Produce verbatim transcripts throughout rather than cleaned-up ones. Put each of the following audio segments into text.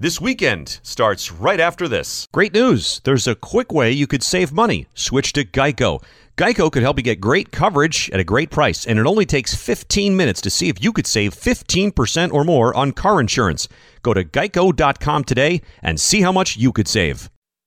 This weekend starts right after this. Great news. There's a quick way you could save money. Switch to Geico. Geico could help you get great coverage at a great price, and it only takes fifteen minutes to see if you could save fifteen percent or more on car insurance. Go to geico dot com today and see how much you could save.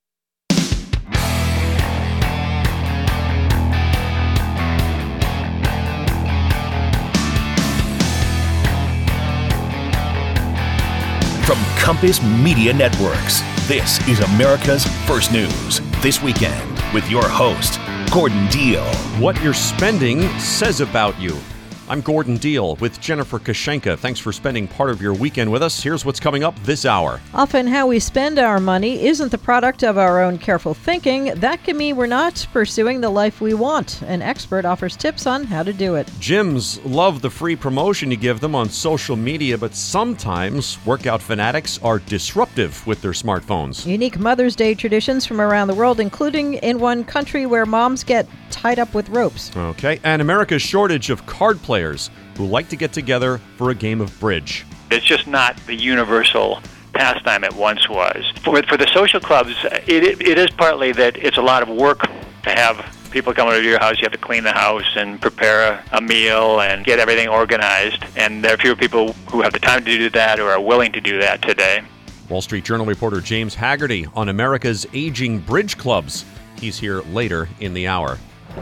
From Compass Media Networks, this is America's First News This Weekend with your host, Gordon Deal. What you're spending says about you. I'm Gordon Deal with Jennifer Kashenka. Thanks for spending part of your weekend with us. Here's what's coming up this hour. Often how we spend our money isn't the product of our own careful thinking. That can mean we're not pursuing the life we want. An expert offers tips on how to do it. Gyms love the free promotion you give them on social media, but sometimes workout fanatics are disruptive with their smartphones. Unique Mother's Day traditions from around the world, including in one country where moms get tied up with ropes. Okay, and America's shortage of card players who like to get together for a game of bridge. It's just not the universal pastime it once was. For, for the social clubs, it, it is partly that it's a lot of work to have people come over to your house. You have to clean the house and prepare a, a meal and get everything organized. And there are fewer people who have the time to do that or are willing to do that today. Wall Street Journal reporter James Haggerty on America's aging bridge clubs. He's here later in the hour.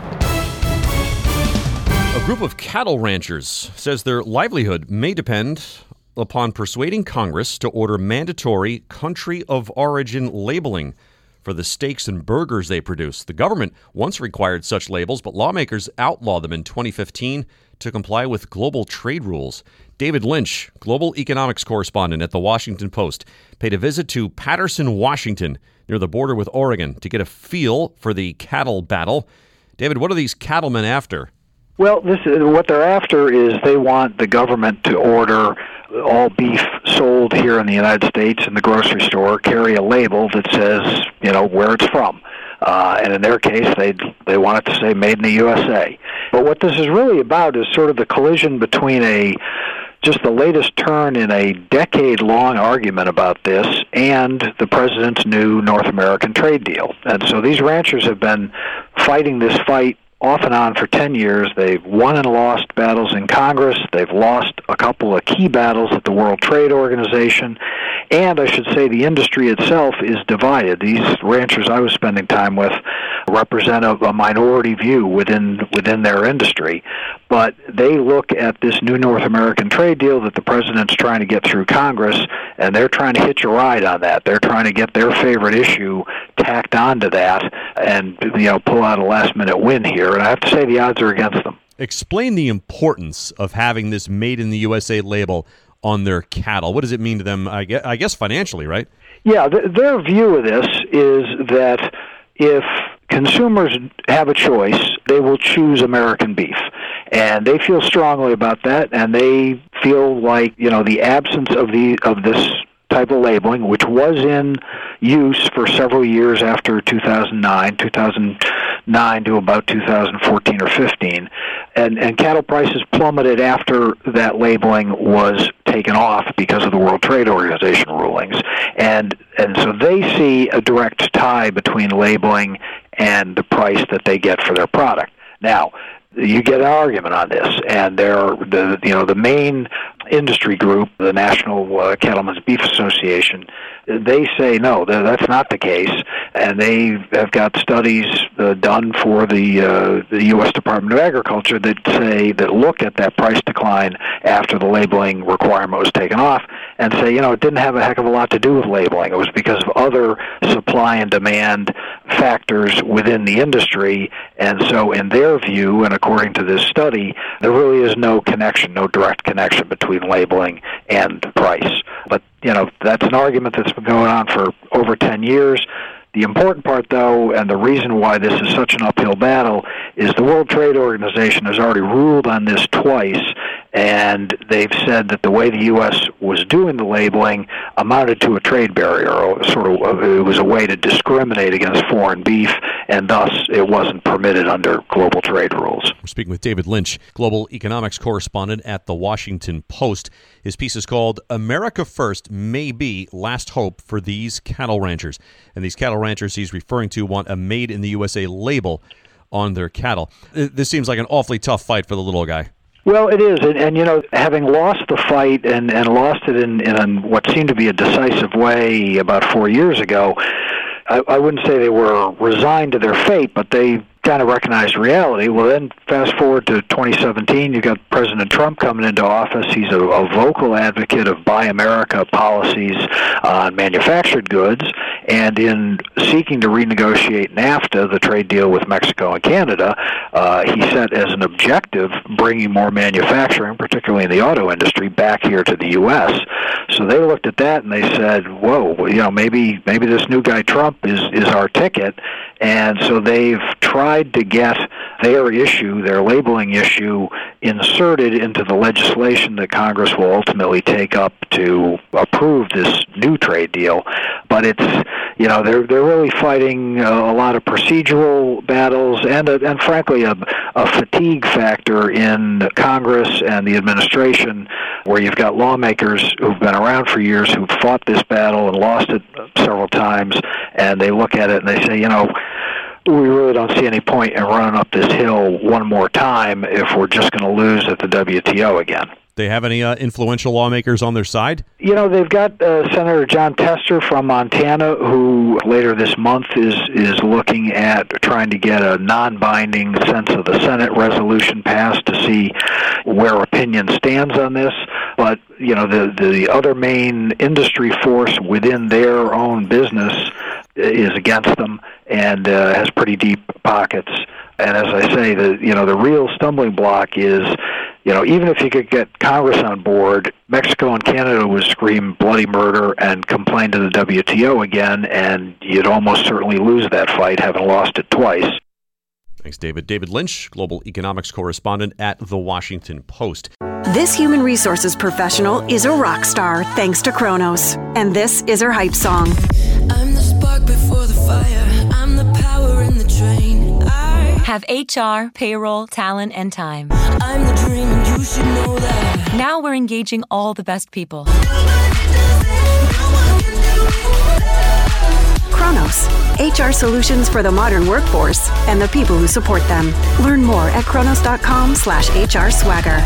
A group of cattle ranchers says their livelihood may depend upon persuading Congress to order mandatory country of origin labeling for the steaks and burgers they produce. The government once required such labels, but lawmakers outlawed them in twenty fifteen to comply with global trade rules. David Lynch, global economics correspondent at The Washington Post, paid a visit to Patterson, Washington, near the border with Oregon, to get a feel for the cattle battle. David, what are these cattlemen after? Well, this is, what they're after is they want the government to order all beef sold here in the United States in the grocery store carry a label that says, you know, where it's from. Uh, and in their case, they they want it to say made in the U S A. But what this is really about is sort of the collision between a just the latest turn in a decade-long argument about this and the president's new North American trade deal. And so these ranchers have been fighting this fight off and on for ten years. They've won and lost battles in Congress. They've lost a couple of key battles at the World Trade Organization. And I should say the industry itself is divided. These ranchers I was spending time with represent a, a minority view within within their industry. But they look at this new North American trade deal that the president's trying to get through Congress, and they're trying to hitch a ride on that. They're trying to get their favorite issue tacked onto that and, you know, pull out a last-minute win here. And I have to say the odds are against them. Explain the importance of having this made in the U S A label on their cattle. What does it mean to them, I guess, I guess financially, right? Yeah, th- their view of this is that if consumers have a choice, they will choose American beef. And they feel strongly about that, and they feel like, you know, the absence of the of this type of labeling, which was in use for several years after two thousand nine, two thousand nine to about two thousand fourteen or fifteen, and, and cattle prices plummeted after that labeling was taken off because of the World Trade Organization rulings. And and so they see a direct tie between labeling and the price that they get for their product. Now, you get an argument on this, and they're the you know the main industry group, the National uh, Cattlemen's Beef Association, they say no, that's not the case, and they have got studies uh, done for the uh, the U S Department of Agriculture that say that look at that price decline after the labeling requirement was taken off, and say, you know, it didn't have a heck of a lot to do with labeling. It was because of other supply and demand factors within the industry, and so in their view, and according to this study, there really is no connection, no direct connection between labeling and price. But, you know, that's an argument that's been going on for over ten years. The important part, though, and the reason why this is such an uphill battle, is the World Trade Organization has already ruled on this twice, and they've said that the way the U S was doing the labeling amounted to a trade barrier, or sort of it was a way to discriminate against foreign beef and thus it wasn't permitted under global trade rules. We're speaking with David Lynch, global economics correspondent at The Washington Post. His piece is called America First May Be Last Hope for These Cattle Ranchers. And these cattle ranchers he's referring to want a Made in the U S A label on their cattle. This seems like an awfully tough fight for the little guy. Well, it is, and, and you know, having lost the fight and, and lost it in, in what seemed to be a decisive way about four years ago, I, I wouldn't say they were resigned to their fate, but they kind of recognized reality. Well, then fast forward to twenty seventeen, you've got President Trump coming into office. He's a, a vocal advocate of Buy America policies on manufactured goods, and in seeking to renegotiate NAFTA, the trade deal with Mexico and Canada, uh, he set as an objective bringing more manufacturing, particularly in the auto industry, back here to the U S. So they looked at that and they said, whoa, you know, maybe maybe this new guy Trump is, is our ticket. And so they've tried to get their issue, their labeling issue, inserted into the legislation that Congress will ultimately take up to approve this new trade deal. But it's, you know, they're they're really fighting uh, a lot of procedural battles and, a, and frankly, a, a fatigue factor in Congress and the administration, where you've got lawmakers who've been around for years who've fought this battle and lost it several times, and they look at it and they say, you know, we really don't see any point in running up this hill one more time if we're just going to lose at the W T O again. They have any uh, influential lawmakers on their side? You know, they've got uh, Senator John Tester from Montana, who later this month is is looking at trying to get a non-binding sense of the Senate resolution passed to see where opinion stands on this. But, you know, the, the other main industry force within their own business is against them and uh, has pretty deep pockets. And as I say, the you know the real stumbling block is, you know, even if you could get Congress on board, Mexico and Canada would scream bloody murder and complain to the W T O again, and you'd almost certainly lose that fight, having lost it twice. Thanks, David. David Lynch, global economics correspondent at The Washington Post. This human resources professional is a rock star thanks to Kronos. And this is her hype song. I'm the spark before the fire. I'm the power in the train. I have H R, payroll, talent, and time. I'm the dream and you should know that. Now we're engaging all the best people. Kronos, H R solutions for the modern workforce and the people who support them. Learn more at kronos.com slash HR swagger.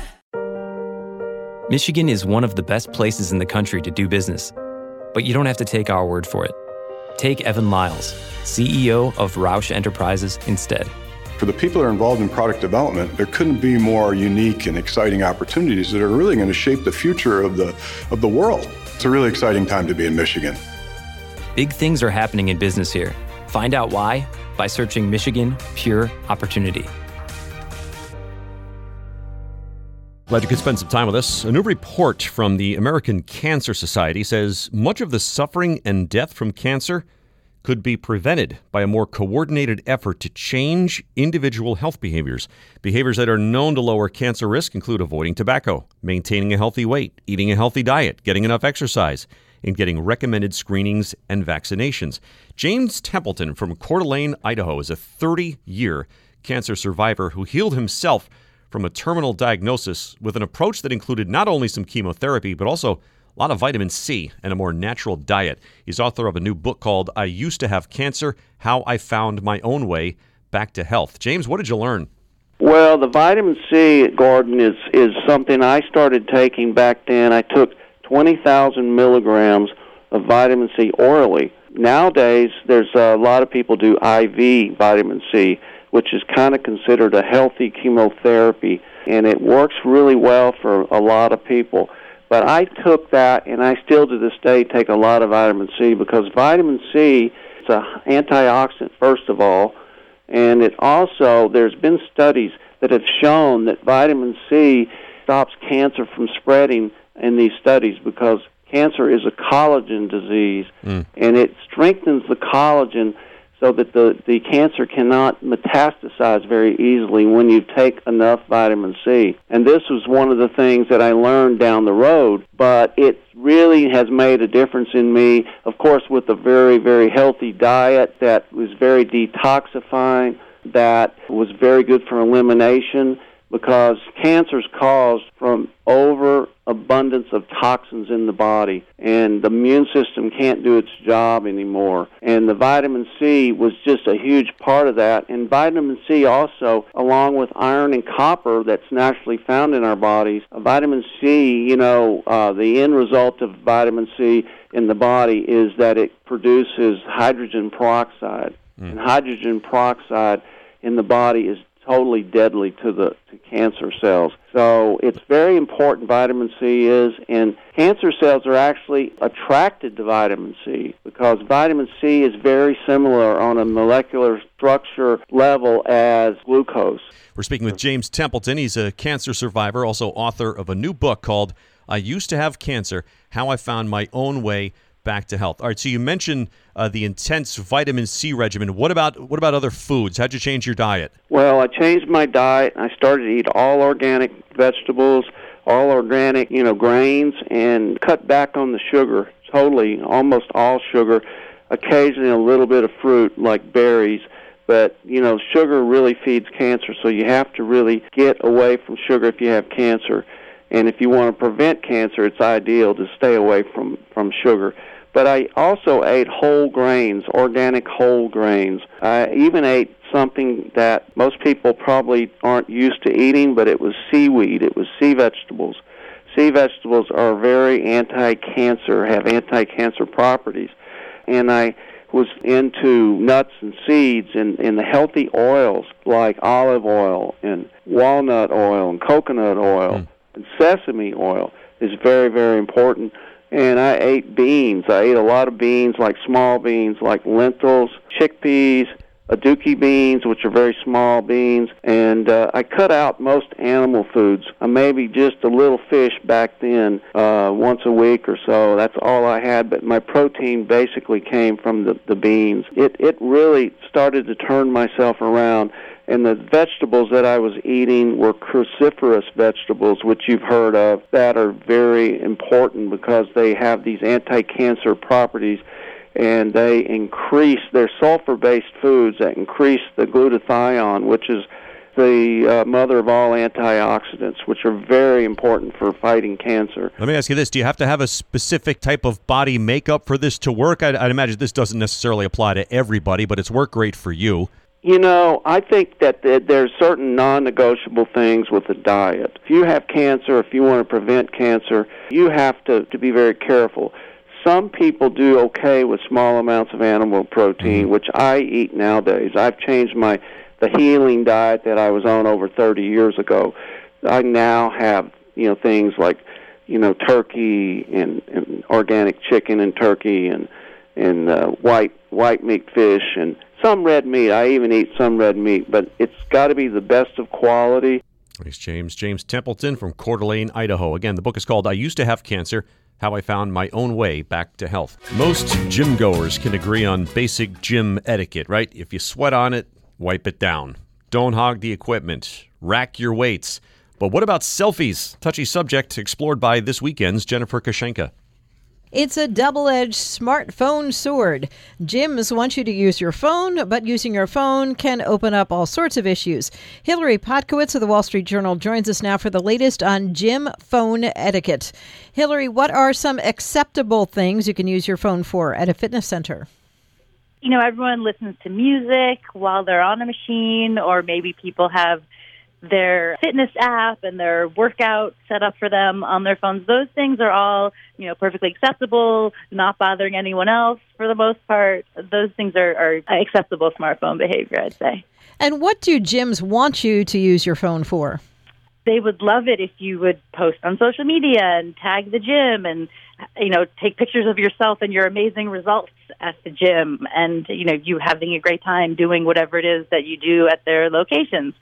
Michigan is one of the best places in the country to do business, but you don't have to take our word for it. Take Evan Lyles, C E O of Roush Enterprises, instead. For the people that are involved in product development, there couldn't be more unique and exciting opportunities that are really going to shape the future of the of the world. It's a really exciting time to be in Michigan. Big things are happening in business here. Find out why by searching Michigan Pure Opportunity. Glad you could spend some time with us. A new report from the American Cancer Society says much of the suffering and death from cancer could be prevented by a more coordinated effort to change individual health behaviors. Behaviors that are known to lower cancer risk include avoiding tobacco, maintaining a healthy weight, eating a healthy diet, getting enough exercise, and getting recommended screenings and vaccinations. James Templeton from Coeur d'Alene, Idaho, is a thirty-year cancer survivor who healed himself from a terminal diagnosis with an approach that included not only some chemotherapy, but also a lot of vitamin C and a more natural diet. He's author of a new book called I Used to Have Cancer, How I Found My Own Way Back to Health. James, what did you learn? Well, the vitamin C, Gordon, is, is something I started taking back then. I took twenty thousand milligrams of vitamin C orally. Nowadays, there's a lot of people do I V vitamin C, which is kind of considered a healthy chemotherapy, and it works really well for a lot of people. But I took that, and I still to this day take a lot of vitamin C, because vitamin C is an antioxidant, first of all, and it also, there's been studies that have shown that vitamin C stops cancer from spreading in these studies, because cancer is a collagen disease, mm. and it strengthens the collagen so that the, the cancer cannot metastasize very easily when you take enough vitamin C. And this was one of the things that I learned down the road, but it really has made a difference in me, of course, with a very, very healthy diet that was very detoxifying, that was very good for elimination, because cancer is caused from overabundance of toxins in the body, and the immune system can't do its job anymore. And the vitamin C was just a huge part of that. And vitamin C also, along with iron and copper that's naturally found in our bodies, vitamin C, you know, uh, the end result of vitamin C in the body is that it produces hydrogen peroxide. Mm. And hydrogen peroxide in the body is totally deadly to the to cancer cells. So it's very important, vitamin C is, and cancer cells are actually attracted to vitamin C because vitamin C is very similar on a molecular structure level as glucose. We're speaking with James Templeton. He's a cancer survivor, also author of a new book called I Used to Have Cancer, How I Found My Own Way Back to Health. All right, so you mentioned uh, the intense vitamin C regimen. What about what about other foods? How'd you change your diet? Well, I changed my diet. I started to eat all organic vegetables, all organic, you know, grains, and cut back on the sugar, totally, almost all sugar, occasionally a little bit of fruit like berries. But, you know, sugar really feeds cancer, so you have to really get away from sugar if you have cancer. And if you want to prevent cancer, it's ideal to stay away from, from sugar. But I also ate whole grains, organic whole grains. I even ate something that most people probably aren't used to eating, but it was seaweed. It was sea vegetables. Sea vegetables are very anti-cancer, have anti-cancer properties. And I was into nuts and seeds and, and the healthy oils like olive oil and walnut oil and coconut oil. Mm. And sesame oil is very, very important. And I ate beans. I ate a lot of beans, like small beans, like lentils, chickpeas, aduki beans, which are very small beans. And uh, I cut out most animal foods. Uh, maybe just a little fish back then, uh, once a week or so. That's all I had. But my protein basically came from the, the beans. It, it really started to turn myself around. And the vegetables that I was eating were cruciferous vegetables, which you've heard of, that are very important because they have these anti-cancer properties, and they increase, they're sulfur-based foods that increase the glutathione, which is the uh, mother of all antioxidants, which are very important for fighting cancer. Let me ask you this. Do you have to have a specific type of body makeup for this to work? I'd, I'd imagine this doesn't necessarily apply to everybody, but it's worked great for you. You know, I think that there's certain non-negotiable things with the diet. If you have cancer, if you want to prevent cancer, you have to, to be very careful. Some people do okay with small amounts of animal protein, which I eat nowadays. I've changed my the healing diet that I was on over thirty years ago. I now have, you know, things like, you know, turkey and, and organic chicken and turkey and and uh, white white meat fish and some red meat. I even eat some red meat, but it's got to be the best of quality. Thanks, James. James Templeton from Coeur d'Alene, Idaho. Again, the book is called I Used to Have Cancer, How I Found My Own Way Back to Health. Most gym goers can agree on basic gym etiquette, right? If you sweat on it, wipe it down. Don't hog the equipment. Rack your weights. But what about selfies? Touchy subject explored by this weekend's Jennifer Kashenka. It's a double-edged smartphone sword. Gyms want you to use your phone, but using your phone can open up all sorts of issues. Hillary Podkowitz of the Wall Street Journal joins us now for the latest on gym phone etiquette. Hillary, what are some acceptable things you can use your phone for at a fitness center? You know, everyone listens to music while they're on a machine, or maybe people have their fitness app and their workout set up for them on their phones. Those things are all, you know, perfectly acceptable, not bothering anyone else for the most part. Those things are, are acceptable smartphone behavior, I'd say. And what do gyms want you to use your phone for? They would love it if you would post on social media and tag the gym and, you know, take pictures of yourself and your amazing results at the gym and, you know, you having a great time doing whatever it is that you do at their locations.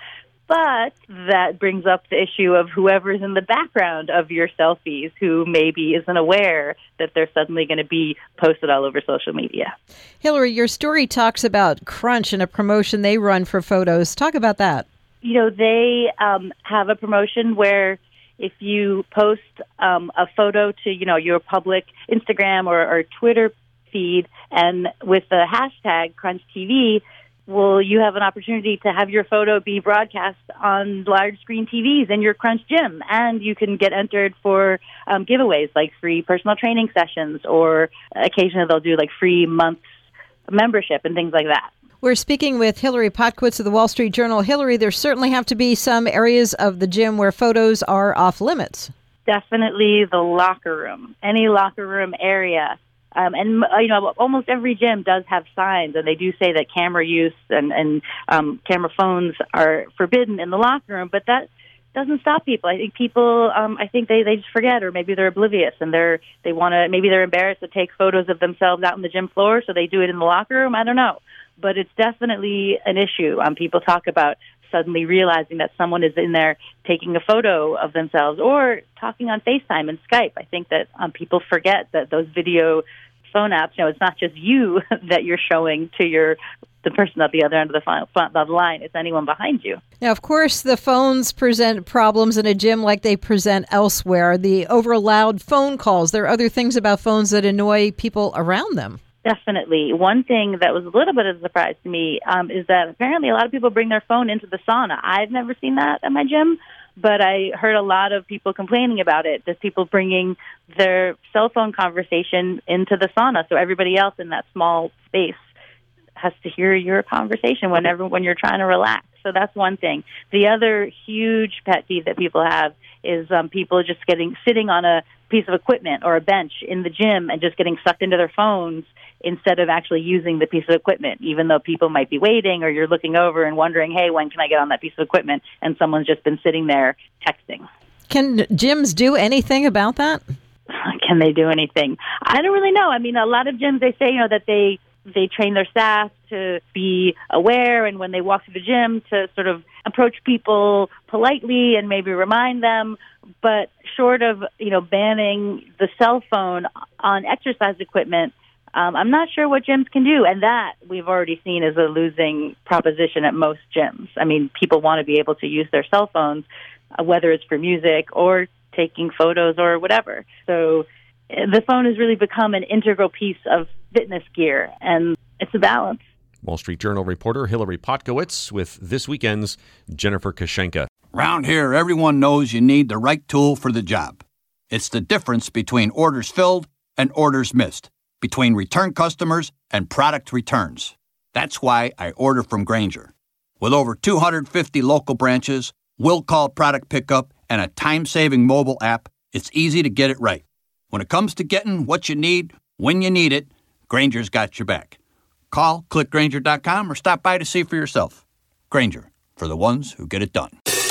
But that brings up the issue of whoever's in the background of your selfies who maybe isn't aware that they're suddenly going to be posted all over social media. Hillary, your story talks about Crunch and a promotion they run for photos. Talk about that. You know, they um, have a promotion where if you post um, a photo to, you know, your public Instagram or, or Twitter feed and with the hashtag Crunch T V, well, you have an opportunity to have your photo be broadcast on large screen T Vs in your Crunch gym, and you can get entered for um, giveaways like free personal training sessions, or occasionally they'll do like free months membership and things like that. We're speaking with Hillary Podkowitz of the Wall Street Journal. Hillary, there certainly have to be some areas of the gym where photos are off limits. Definitely the locker room, any locker room area. Um, and, you know, almost every gym does have signs, and they do say that camera use and, and um, camera phones are forbidden in the locker room, but that doesn't stop people. I think people, um, I think they, they just forget, or maybe they're oblivious, and they're they want to, maybe they're embarrassed to take photos of themselves out on the gym floor, so they do it in the locker room. I don't know. But it's definitely an issue. Um, people talk about suddenly realizing that someone is in there taking a photo of themselves or talking on FaceTime and Skype. I think that um, people forget that those video phone apps, you know, it's not just you that you're showing to your the person at the other end of the front of the line. It's anyone behind you. Now, of course, the phones present problems in a gym like they present elsewhere. The over loud phone calls. There are other things about phones that annoy people around them. Definitely. One thing that was a little bit of a surprise to me um, is that apparently a lot of people bring their phone into the sauna. I've never seen that at my gym, but I heard a lot of people complaining about it, just people bringing their cell phone conversation into the sauna, so everybody else in that small space has to hear your conversation whenever when you're trying to relax. So that's one thing. The other huge pet peeve that people have is um, people just getting sitting on a piece of equipment or a bench in the gym and just getting sucked into their phones instead of actually using the piece of equipment, even though people might be waiting or you're looking over and wondering, hey, when can I get on that piece of equipment? And someone's just been sitting there texting. Can gyms do anything about that? Can they do anything? I don't really know. I mean, a lot of gyms, they say, you know, that they they train their staff to be aware, and when they walk through the gym to sort of approach people politely and maybe remind them. But short of, you know, banning the cell phone on exercise equipment, um, I'm not sure what gyms can do. And that we've already seen is a losing proposition at most gyms. I mean, people want to be able to use their cell phones, uh, whether it's for music or taking photos or whatever. So the phone has really become an integral piece of fitness gear, and it's a balance. Wall Street Journal reporter Hillary Podkowitz with this weekend's Jennifer Kashenka. Round here, everyone knows you need the right tool for the job. It's the difference between orders filled and orders missed, between return customers and product returns. That's why I order from Grainger. With over two hundred fifty local branches, will-call product pickup, and a time-saving mobile app, it's easy to get it right. When it comes to getting what you need, when you need it, Grainger's got your back. Call, click Grainger dot com, or stop by to see for yourself. Grainger, for the ones who get it done.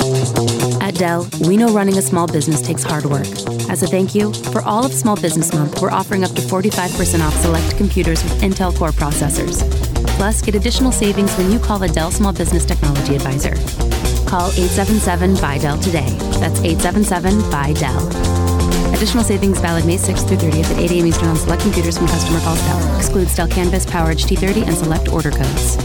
At Dell, we know running a small business takes hard work. As a thank you, for all of Small Business Month, we're offering up to forty-five percent off select computers with Intel Core processors. Plus, get additional savings when you call a Dell Small Business Technology Advisor. Call eight seven seven, B U Y, D E L today. That's eight seven seven, B U Y, D E L. Additional savings valid May sixth through thirtieth at eight a.m. Eastern on select computers when customer calls Dell. Excludes Dell Canvas, PowerEdge T thirty, and select order codes.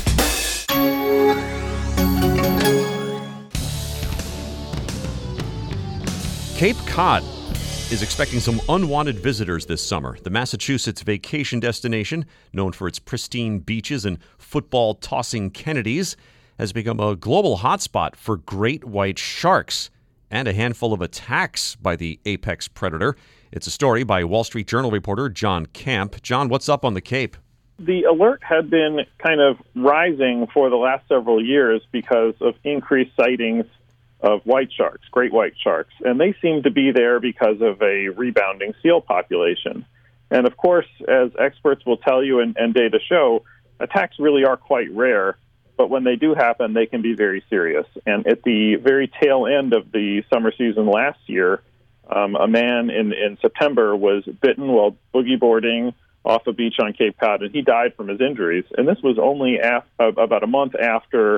Cape Cod is expecting some unwanted visitors this summer. The Massachusetts vacation destination, known for its pristine beaches and football-tossing Kennedys, has become a global hotspot for great white sharks and a handful of attacks by the apex predator. It's a story by Wall Street Journal reporter John Camp. John, what's up on the Cape? The alert had been kind of rising for the last several years because of increased sightings of white sharks, great white sharks, and they seem to be there because of a rebounding seal population. And of course, as experts will tell you and, and data show, attacks really are quite rare, but when they do happen, they can be very serious. And at the very tail end of the summer season last year, um, a man in, in September was bitten while boogie boarding off a beach on Cape Cod, and he died from his injuries. And this was only af- about a month after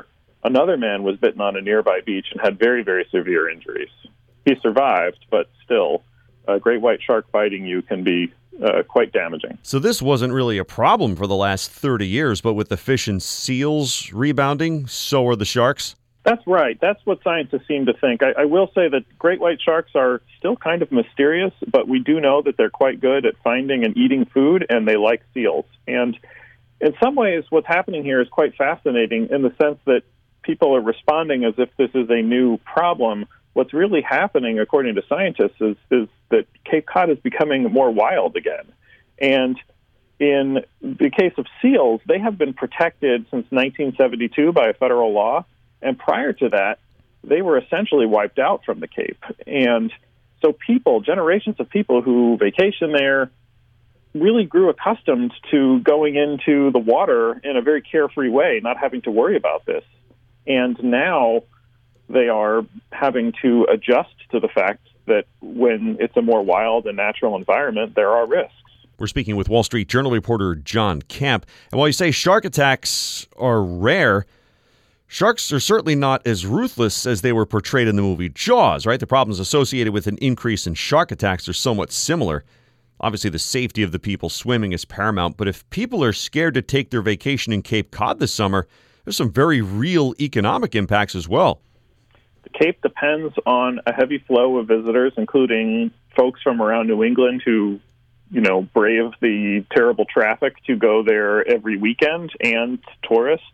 another man was bitten on a nearby beach and had very, very severe injuries. He survived, but still, a great white shark biting you can be uh, quite damaging. So this wasn't really a problem for the last thirty years, but with the fish and seals rebounding, so are the sharks? That's right. That's what scientists seem to think. I, I will say that great white sharks are still kind of mysterious, but we do know that they're quite good at finding and eating food, and they like seals. And in some ways, what's happening here is quite fascinating in the sense that people are responding as if this is a new problem. What's really happening, according to scientists, is, is that Cape Cod is becoming more wild again. And in the case of seals, they have been protected since nineteen seventy-two by a federal law. And prior to that, they were essentially wiped out from the Cape. And so people, generations of people who vacation there, really grew accustomed to going into the water in a very carefree way, not having to worry about this. And now they are having to adjust to the fact that when it's a more wild and natural environment, there are risks. We're speaking with Wall Street Journal reporter John Camp. And while you say shark attacks are rare, sharks are certainly not as ruthless as they were portrayed in the movie Jaws, right? The problems associated with an increase in shark attacks are somewhat similar. Obviously, the safety of the people swimming is paramount, but if people are scared to take their vacation in Cape Cod this summer, there's some very real economic impacts as well. The Cape depends on a heavy flow of visitors, including folks from around New England who, you know, brave the terrible traffic to go there every weekend, and tourists.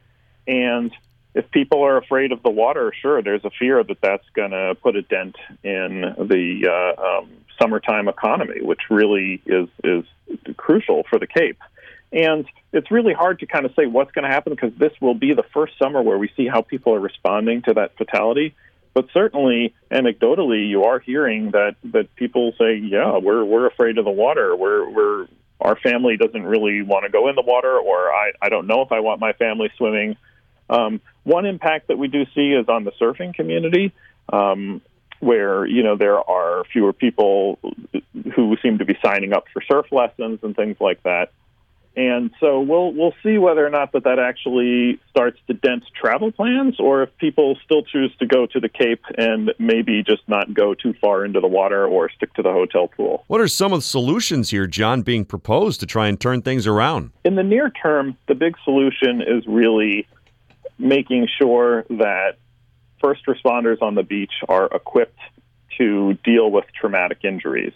And if people are afraid of the water, sure, there's a fear that that's going to put a dent in the uh, um, summertime economy, which really is, is crucial for the Cape. And it's really hard to kind of say what's going to happen because this will be the first summer where we see how people are responding to that fatality. But certainly, anecdotally, you are hearing that, that people say, yeah, we're we're afraid of the water. We're we're our family doesn't really want to go in the water, or I, I don't know if I want my family swimming. Um, one impact that we do see is on the surfing community, um, where, you know, there are fewer people who seem to be signing up for surf lessons and things like that. And so we'll we'll see whether or not that, that actually starts to dent travel plans, or if people still choose to go to the Cape and maybe just not go too far into the water or stick to the hotel pool. What are some of the solutions here, John, being proposed to try and turn things around? In the near term, the big solution is really making sure that first responders on the beach are equipped to deal with traumatic injuries.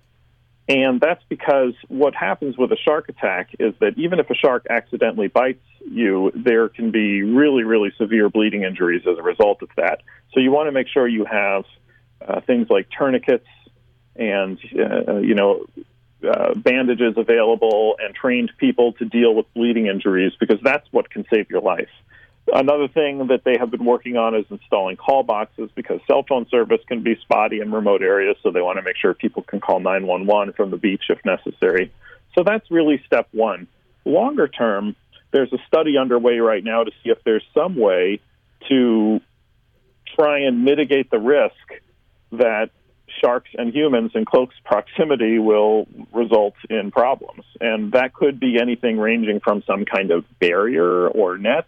And that's because what happens with a shark attack is that even if a shark accidentally bites you, there can be really, really severe bleeding injuries as a result of that. So you want to make sure you have uh, things like tourniquets and, uh, you know, uh, bandages available and trained people to deal with bleeding injuries, because that's what can save your life. Another thing that they have been working on is installing call boxes, because cell phone service can be spotty in remote areas, so they want to make sure people can call nine one one from the beach if necessary. So that's really step one. Longer term, there's a study underway right now to see if there's some way to try and mitigate the risk that sharks and humans in close proximity will result in problems. And that could be anything ranging from some kind of barrier or net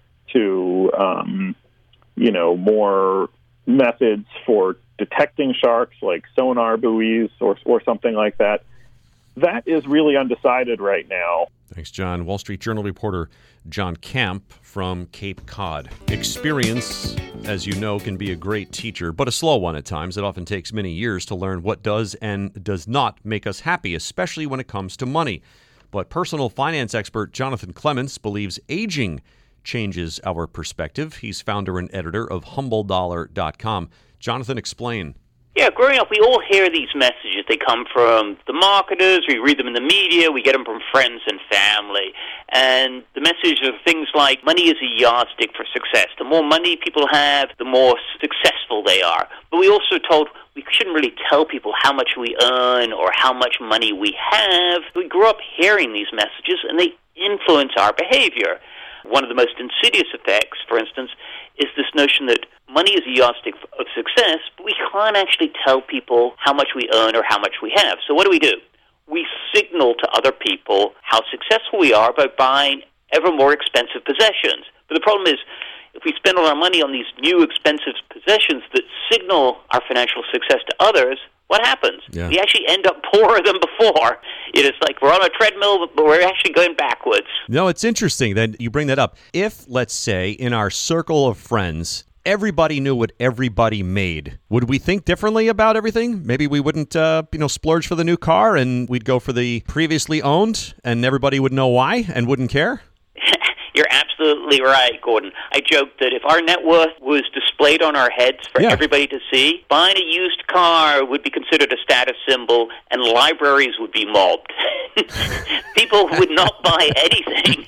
to, um, you know, more methods for detecting sharks, like sonar buoys or, or something like that. That is really undecided right now. Thanks, John. Wall Street Journal reporter John Camp from Cape Cod. Experience, as you know, can be a great teacher, but a slow one at times. It often takes many years to learn what does and does not make us happy, especially when it comes to money. But personal finance expert Jonathan Clements believes aging changes our perspective. He's founder and editor of humble dollar dot com. Jonathan, explain. Yeah, growing up, we all hear these messages. They come from the marketers, we read them in the media, we get them from friends and family. And the message of things like money is a yardstick for success. The more money people have, the more successful they are. But we also told we shouldn't really tell people how much we earn or how much money we have. We grew up hearing these messages, and they influence our behavior. One of the most insidious effects, for instance, is this notion that money is a yardstick of success, but we can't actually tell people how much we earn or how much we have. So what do we do? We signal to other people how successful we are by buying ever more expensive possessions. But the problem is, if we spend a lot of money on these new expensive possessions that signal our financial success to others, what happens? Yeah. We actually end up poorer than before. It is like we're on a treadmill, but we're actually going backwards. No, it's interesting that you bring that up. If, let's say, in our circle of friends, everybody knew what everybody made, would we think differently about everything? Maybe we wouldn't, uh, you know, splurge for the new car, and we'd go for the previously owned, and everybody would know why and wouldn't care? You're absolutely right, Gordon. I joked that if our net worth was displayed on our heads for Yeah. everybody to see, buying a used car would be considered a status symbol, and libraries would be mobbed. People would not buy anything.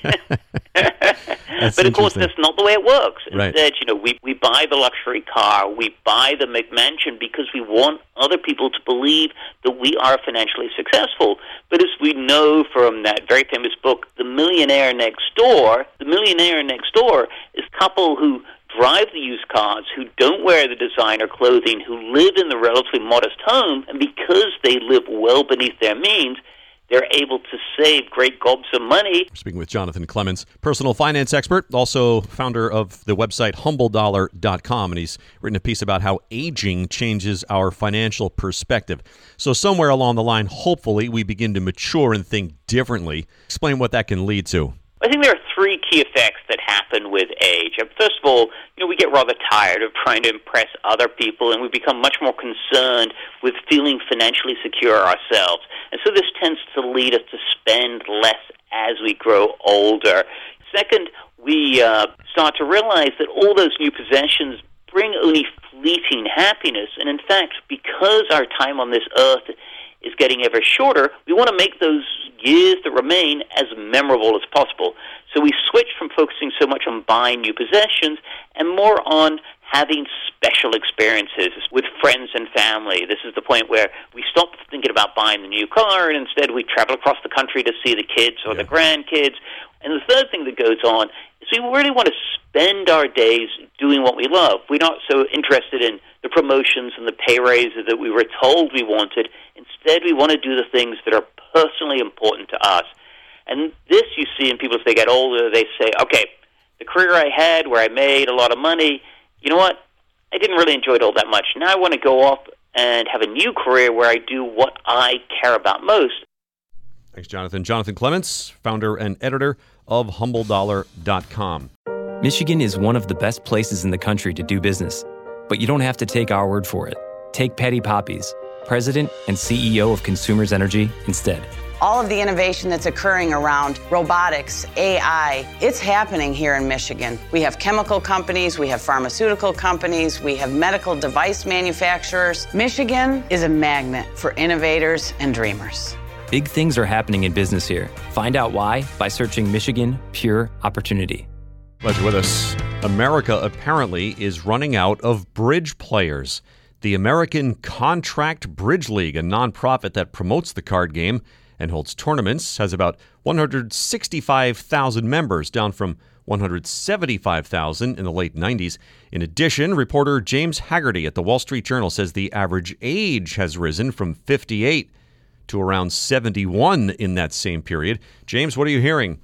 But of course, that's not the way it works. Right. Instead, you know, we, we buy the luxury car, we buy the McMansion because we want other people to believe that we are financially successful. But as we know from that very famous book, The Millionaire Next Door, the millionaire next door is a couple who drive the used cars, who don't wear the designer clothing, who live in the relatively modest home, and because they live well beneath their means, they're able to save great gobs of money. We're speaking with Jonathan Clements, personal finance expert, also founder of the website humble dollar dot com, and he's written a piece about how aging changes our financial perspective. So somewhere along the line, hopefully, we begin to mature and think differently. Explain what that can lead to. I think there are three key effects that happen with age. First of all, you know, we get rather tired of trying to impress other people, and we become much more concerned with feeling financially secure ourselves. And so this tends to lead us to spend less as we grow older. Second, we uh, start to realize that all those new possessions bring only fleeting happiness. And in fact, because our time on this earth is getting ever shorter, we want to make those years that remain as memorable as possible. So we switch from focusing so much on buying new possessions and more on having special experiences with friends and family. This is the point where we stop thinking about buying the new car, and instead we travel across the country to see the kids or the grandkids. And the third thing that goes on is we really want to spend our days doing what we love. We're not so interested in the promotions and the pay raises that we were told we wanted. Instead, we want to do the things that are personally important to us. And this you see in people as they get older. They say, okay, the career I had where I made a lot of money, you know what? I didn't really enjoy it all that much. Now I want to go off and have a new career where I do what I care about most. Thanks, Jonathan. Jonathan Clements, founder and editor of humble dollar dot com. Michigan is one of the best places in the country to do business, but you don't have to take our word for it. Take Patty Poppies, president and C E O of Consumers Energy, instead. All of the innovation that's occurring around robotics, A I, it's happening here in Michigan. We have chemical companies, we have pharmaceutical companies, we have medical device manufacturers. Michigan is a magnet for innovators and dreamers. Big things are happening in business here. Find out why by searching Michigan Pure Opportunity. Glad you're with us. America apparently is running out of bridge players. The American Contract Bridge League, a nonprofit that promotes the card game and holds tournaments, has about one hundred sixty-five thousand members, down from one hundred seventy-five thousand in the late nineties. In addition, reporter James Haggerty at the Wall Street Journal says the average age has risen from fifty-eight to around seventy-one in that same period. James, what are you hearing?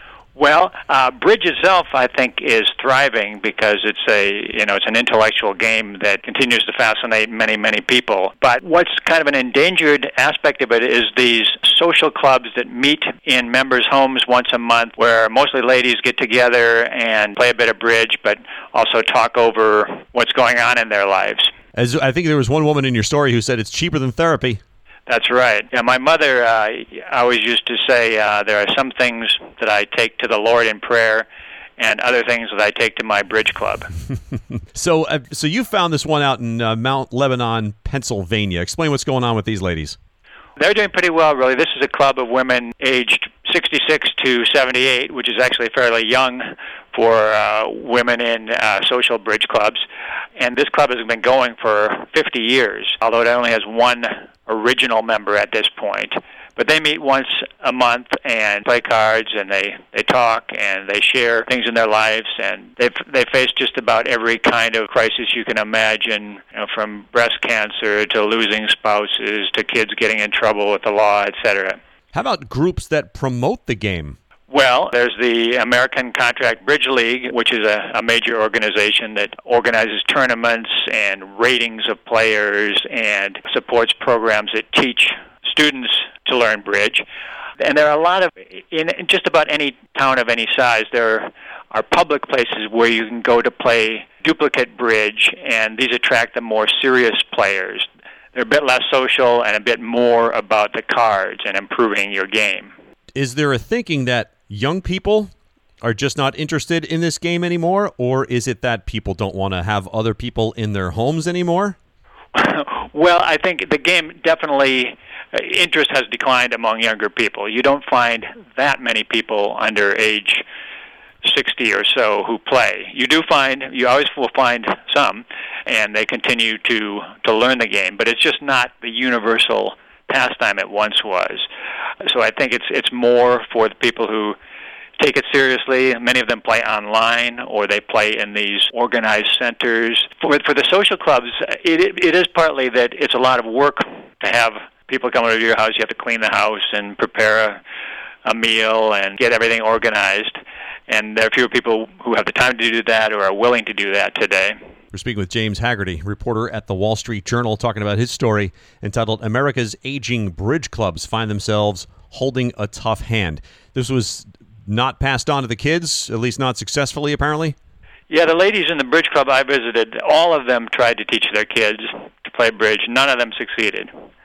Well, uh, bridge itself, I think, is thriving because it's a, you know, it's an intellectual game that continues to fascinate many, many people. But what's kind of an endangered aspect of it is these social clubs that meet in members' homes once a month, where mostly ladies get together and play a bit of bridge, but also talk over what's going on in their lives. As I think there was one woman in your story who said it's cheaper than therapy. That's right. Yeah, my mother uh, always used to say uh, there are some things that I take to the Lord in prayer and other things that I take to my bridge club. so uh, so you found this one out in uh, Mount Lebanon, Pennsylvania. Explain what's going on with these ladies. They're doing pretty well, really. This is a club of women aged sixty-six to seventy-eight, which is actually fairly young for uh, women in uh, social bridge clubs. And this club has been going for fifty years, although it only has one original member at this point. But they meet once a month and play cards, and they, they talk, and they share things in their lives, and they they face just about every kind of crisis you can imagine, you know, from breast cancer to losing spouses to kids getting in trouble with the law, et cetera. How about groups that promote the game? Well, there's the American Contract Bridge League, which is a, a major organization that organizes tournaments and ratings of players and supports programs that teach students to learn bridge. And there are a lot of, in just about any town of any size, there are public places where you can go to play duplicate bridge, and these attract the more serious players. They're a bit less social and a bit more about the cards and improving your game. Is there a thinking that young people are just not interested in this game anymore, or is it that people don't want to have other people in their homes anymore? Well, I think the game definitely, uh, interest has declined among younger people. You don't find that many people under age sixty or so who play. You do find, you always will find some, and they continue to, to learn the game, but it's just not the universal pastime it once was. So I think it's it's more for the people who take it seriously. Many of them play online, or they play in these organized centers. For for the social clubs, it it is partly that it's a lot of work to have people come over to your house. You have to clean the house and prepare a, a meal and get everything organized. And there are fewer people who have the time to do that or are willing to do that today. We're speaking with James Haggerty, reporter at the Wall Street Journal, talking about his story entitled America's Aging Bridge Clubs Find Themselves Holding a Tough Hand. This was not passed on to the kids, at least not successfully, apparently? Yeah, the ladies in the bridge club I visited, all of them tried to teach their kids to play bridge. None of them succeeded.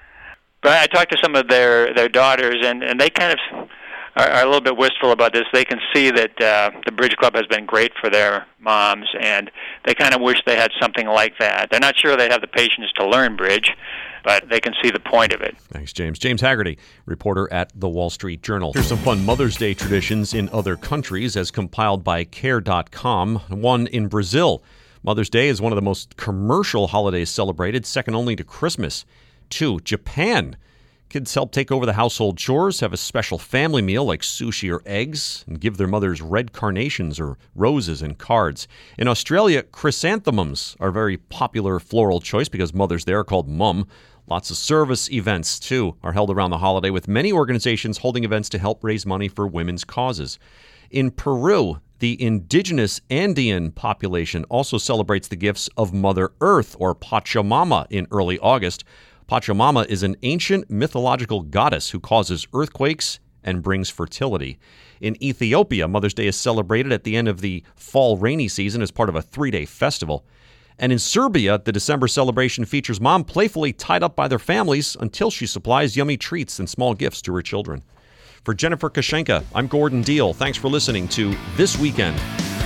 But I talked to some of their, their daughters, and, and they kind of are, are a little bit wistful about this. They can see that uh, the bridge club has been great for their moms, and they kind of wish they had something like that. They're not sure they have the patience to learn bridge, but they can see the point of it. Thanks, James. James Haggerty, reporter at the Wall Street Journal. Here's some fun Mother's Day traditions in other countries as compiled by care dot com. One in Brazil. Mother's Day is one of the most commercial holidays celebrated, second only to Christmas. Two, Japan. Kids help take over the household chores, have a special family meal like sushi or eggs, and give their mothers red carnations or roses and cards. In Australia, chrysanthemums are a very popular floral choice because mothers there are called mum. Lots of service events, too, are held around the holiday, with many organizations holding events to help raise money for women's causes. In Peru, the indigenous Andean population also celebrates the gifts of Mother Earth, or Pachamama, in early August. Pachamama is an ancient mythological goddess who causes earthquakes and brings fertility. In Ethiopia, Mother's Day is celebrated at the end of the fall rainy season as part of a three-day festival. And in Serbia, the December celebration features mom playfully tied up by their families until she supplies yummy treats and small gifts to her children. For Jennifer Kashenka, I'm Gordon Deal. Thanks for listening to This Weekend.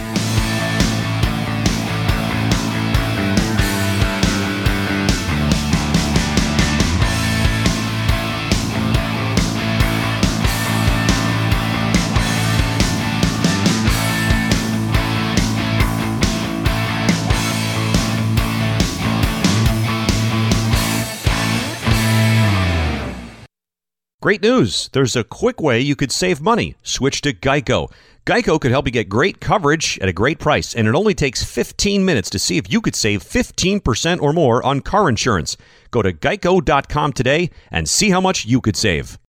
Great news. There's a quick way you could save money. Switch to Geico. Geico could help you get great coverage at a great price, and it only takes fifteen minutes to see if you could save fifteen percent or more on car insurance. Go to geico dot com today and see how much you could save.